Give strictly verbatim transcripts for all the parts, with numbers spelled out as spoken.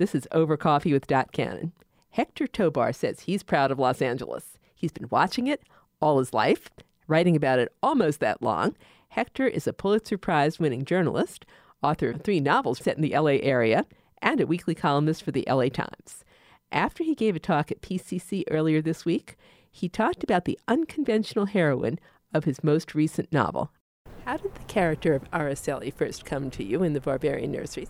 This is Over Coffee with Dot Cannon. Hector Tobar says he's proud of Los Angeles. He's been watching it all his life, writing about it almost that long. Hector is a Pulitzer Prize-winning journalist, author of three novels set in the L A area, and a weekly columnist for the L A Times. After he gave a talk at P C C earlier this week, he talked about the unconventional heroine of his most recent novel. How did the character of Araceli first come to you in the Barbarian Nurseries?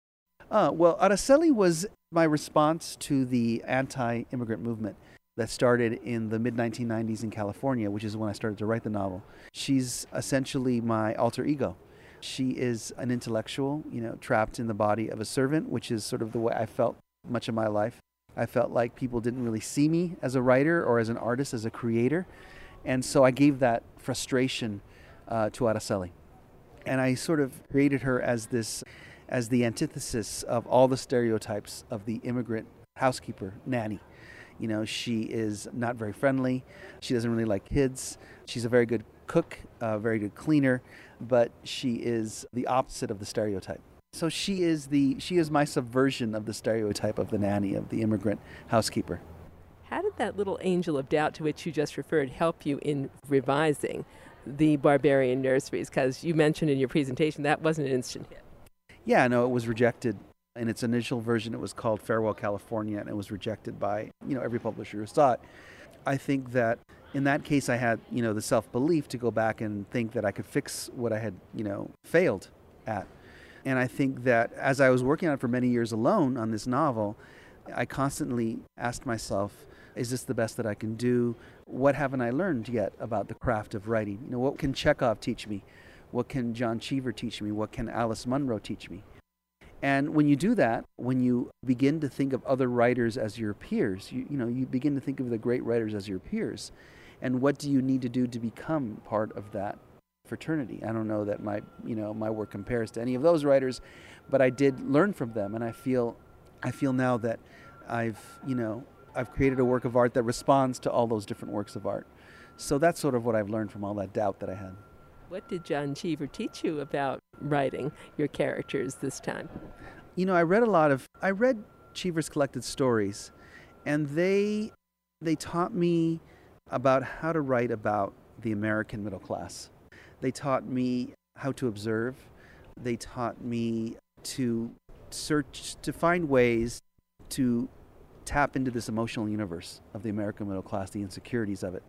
Uh, well, Araceli was my response to the anti-immigrant movement that started in the mid nineteen nineties in California, which is when I started to write the novel. She's essentially my alter ego. She is an intellectual, you know, trapped in the body of a servant, which is sort of the way I felt much of my life. I felt like people didn't really see me as a writer or as an artist, as a creator. And so I gave that frustration uh, to Araceli. And I sort of created her as this as the antithesis of all the stereotypes of the immigrant housekeeper, nanny. You know, she is not very friendly. She doesn't really like kids. She's a very good cook, a very good cleaner, but she is the opposite of the stereotype. So she is the she is my subversion of the stereotype of the nanny, of the immigrant housekeeper. How did that little angel of doubt to which you just referred help you in revising the Barbarian Nurseries? Because you mentioned in your presentation that wasn't an instant hit. Yeah, no, it was rejected. In its initial version, it was called Farewell California, and it was rejected by, you know, every publisher who saw it. I think that in that case, I had, you know, the self-belief to go back and think that I could fix what I had, you know, failed at. And I think that as I was working on it for many years alone on this novel, I constantly asked myself, is this the best that I can do? What haven't I learned yet about the craft of writing? You know, what can Chekhov teach me? What can John Cheever teach me? What can Alice Munro teach me? And when you do that, when you begin to think of other writers as your peers, you, you know, you begin to think of the great writers as your peers. And what do you need to do to become part of that fraternity? I don't know that my, you know, my work compares to any of those writers, but I did learn from them, and I feel, I feel now that I've, you know, I've created a work of art that responds to all those different works of art. So that's sort of what I've learned from all that doubt that I had. What did John Cheever teach you about writing your characters this time? You know, I read a lot of, I read Cheever's collected stories, and they, they taught me about how to write about the American middle class. They taught me how to observe. They taught me to search, to find ways to tap into this emotional universe of the American middle class, the insecurities of it.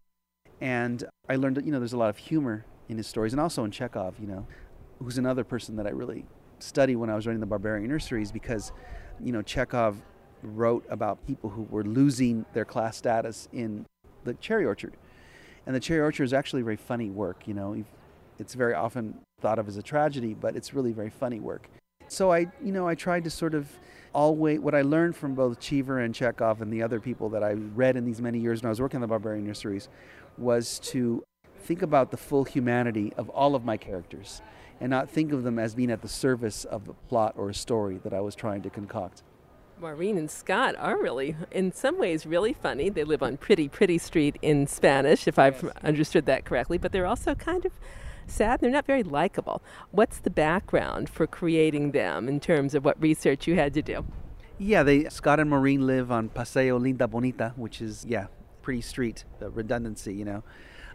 And I learned that, you know, there's a lot of humor in his stories, and also in Chekhov, you know, who's another person that I really studied when I was writing the Barbarian Nurseries, because, you know, Chekhov wrote about people who were losing their class status in the cherry orchard. And the cherry orchard is actually very funny work, you know. It's very often thought of as a tragedy, but it's really very funny work. So I, you know, I tried to sort of always, what I learned from both Cheever and Chekhov and the other people that I read in these many years when I was working on the Barbarian Nurseries, was to think about the full humanity of all of my characters and not think of them as being at the service of a plot or a story that I was trying to concoct. Maureen and Scott are really, in some ways, really funny. They live on Pretty Pretty Street in Spanish, if I've yes. understood that correctly, but they're also kind of sad. They're not very likable. What's the background for creating them in terms of what research you had to do? Yeah, they Scott and Maureen live on Paseo Linda Bonita, which is, yeah, Pretty Street, the redundancy, you know.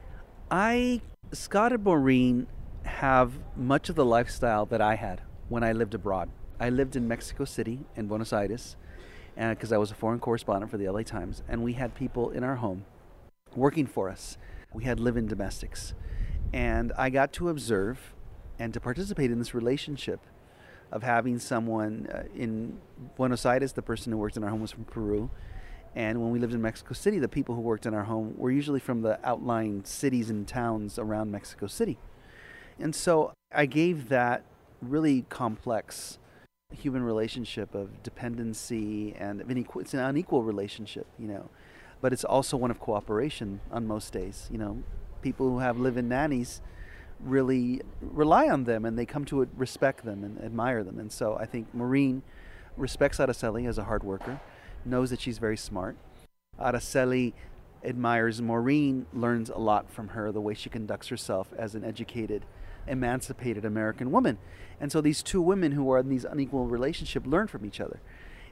I, Scott and Maureen have much of the lifestyle that I had when I lived abroad. I lived in Mexico City and Buenos Aires because I was a foreign correspondent for the L A Times, and we had people in our home working for us. We had live-in domestics. And I got to observe and to participate in this relationship of having someone uh, in Buenos Aires, the person who worked in our home was from Peru. And when we lived in Mexico City, the people who worked in our home were usually from the outlying cities and towns around Mexico City. And so I gave that really complex human relationship of dependency and of inequ- it's an unequal relationship, you know, but it's also one of cooperation on most days. You know, people who have live-in nannies really rely on them, and they come to respect them and admire them. And so I think Maureen respects Araceli as a hard worker, knows that she's very smart. Araceli admires Maureen, learns a lot from her, the way she conducts herself as an educated, emancipated American woman. And so these two women who are in these unequal relationship learn from each other.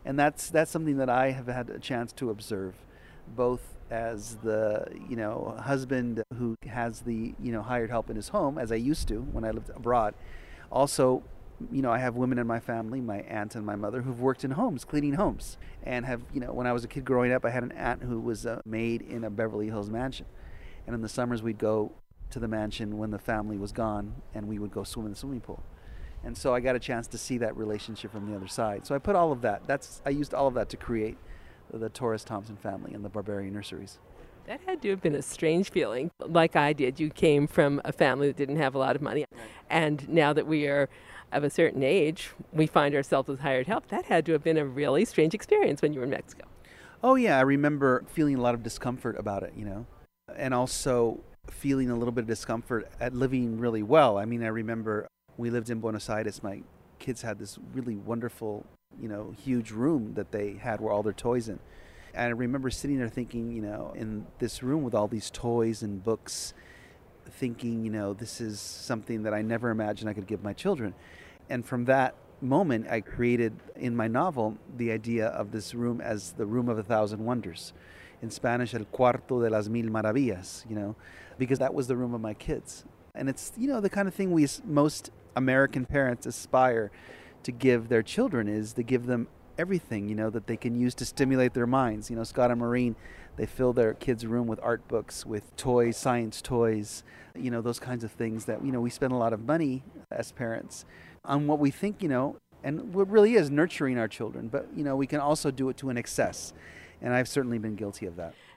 And that's that's something that I have had a chance to observe, both as the, you know, husband who has the, you know, hired help in his home, as I used to when I lived abroad. Also, you know, I have women in my family, my aunt and my mother, who've worked in homes, cleaning homes, and have, you know, when I was a kid growing up, I had an aunt who was a maid in a Beverly Hills mansion. And in the summers, we'd go to the mansion when the family was gone, and we would go swim in the swimming pool. And so I got a chance to see that relationship from the other side. So I put all of that. That's I used all of that to create the Torres Thompson family and the Barbarian Nurseries. That had to have been a strange feeling, like I did. You came from a family that didn't have a lot of money. And now that we are of a certain age, we find ourselves with hired help. That had to have been a really strange experience when you were in Mexico. Oh, yeah. I remember feeling a lot of discomfort about it, you know, and also feeling a little bit of discomfort at living really well. I mean, I remember we lived in Buenos Aires. My kids had this really wonderful, you know, huge room that they had where all their toys in. And I remember sitting there thinking, you know, in this room with all these toys and books, thinking, you know, this is something that I never imagined I could give my children. And from that moment, I created in my novel the idea of this room as the room of a thousand wonders. In Spanish, el cuarto de las mil maravillas, you know, because that was the room of my kids. And it's, you know, the kind of thing we, most American parents aspire to give their children, is to give them everything, you know, that they can use to stimulate their minds. You know, Scott and Maureen, they fill their kids' room with art books, with toys, science toys, you know, those kinds of things that, you know, we spend a lot of money as parents on what we think, you know, and what really is nurturing our children. But, you know, we can also do it to an excess. And I've certainly been guilty of that.